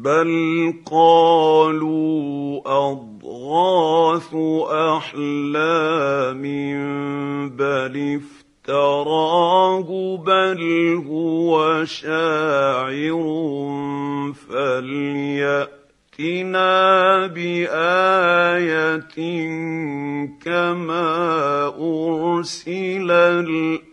بل قالوا أضغاث أحلام بل افتراه بل هو شاعر فليأتنا بآية كما أرسل